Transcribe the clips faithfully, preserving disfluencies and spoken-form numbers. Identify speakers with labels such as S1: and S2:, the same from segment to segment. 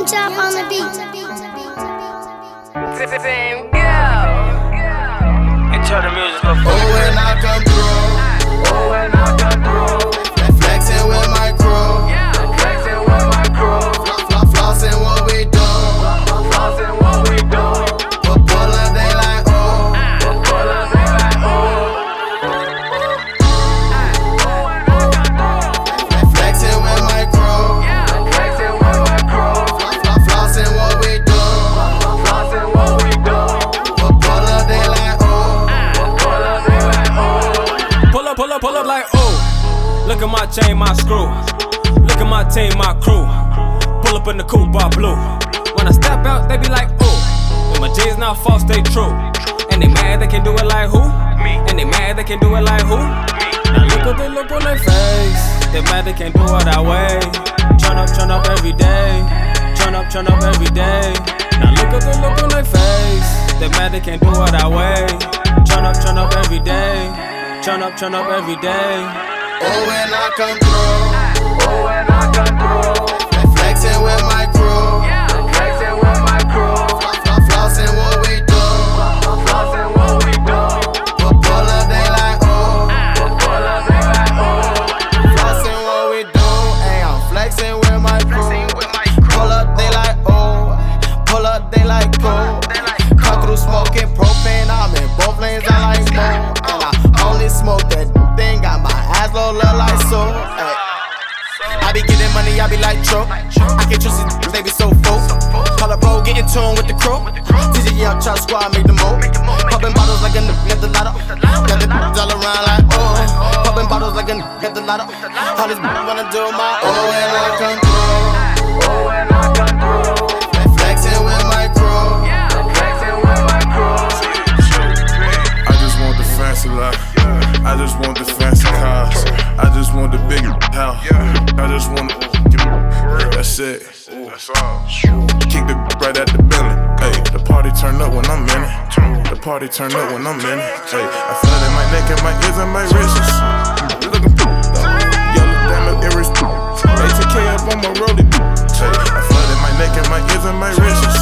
S1: Chop on the beat.
S2: Same girl. And tell the music up.
S3: Oh, when I come through.
S2: Oh, when I come through.
S3: Flexing with my crew.
S2: Yeah, flexing with my crew.
S3: Fl- flossing what we do.
S2: Flossing what we do.
S3: But pull up, they like, oh.
S2: Pull up, they like, oh.
S3: Flexing with my crew.
S2: Yeah, flexing with my crew.
S3: Fl- flossing what we do.
S2: Flossing what we do.
S3: But pull up, they like, oh.
S2: Pull up, they like, oh.
S4: Pull up, pull up, pull up like oh. Look at my chain, my screw. Look at my team, my crew. Pull up in the coupe, bar blue. When I step out, they be like ooh. And my J's not false, they true. And they mad they can do it like who? Me. And they mad they can do it like who? Now look at the look on their face. They mad they can't do it that way. Turn up, turn up every day. Turn up, turn up every day. Now look at the look on their face. They mad they can't do it that way. Turn up, turn up every day. Turn up, turn up every day.
S3: Oh, when I come through.
S2: Oh, when I come through.
S3: Flexing with my crew.
S2: Yeah, flexing with my crew.
S3: Fl- flossing what we do.
S2: Flossing what we do.
S3: But pull up, they like, oh.
S2: Pull up, they like, oh.
S3: Flossing what we do. Ay, I'm flexing with my crew. Pull up, they like, oh. Pull up, they like, go. Come through smoking propane. I'm in both lanes, I like more. And I only smoke that thing. Got my eyes low, look like so. Ay. I be getting money, I be like Tro. I can't trust these, they be so full. Call up bro, get in tune with the crew. T G Young Chop Squad, make the move. Popping bottles like a nigga at the lotto. Got the all around like oh. Popping bottles like a nigga at the lotto. All these bitches wanna do my oh when I come through.
S2: Oh, when I come through.
S3: Flexing with my crew.
S2: Yeah, flexing with my crew.
S5: I just want the fancy life. I just want the fancy cars. I just want the big house. I just want to. That's it.
S6: That's all.
S5: Kick the right at the belly. Hey, the party turn up when I'm in it. The party turn up when I'm in it. Hey, I feel it in my neck and my ears and my wrists. Looking yellow diamond earrings. A T K up on my rollie. Hey, I feel it in my neck and my ears and my wrists.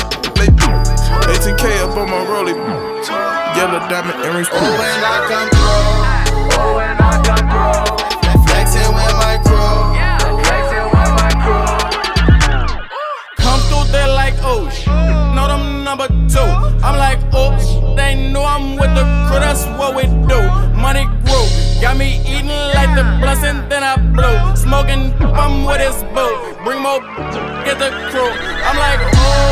S5: A T K up on my rollie. Yellow diamond earrings.
S3: Oh when I come through.
S2: Oh, when I come through.
S3: Flexing with my crew.
S2: Yeah, flexing with my crew.
S4: Come through there like oh sh- know them number two. I'm like oops, they know I'm with the crew, that's what we do. Money grew, got me eating like the blunts and then I blow. Smoking, I'm with his boo. Bring more, get the crew. I'm like oh.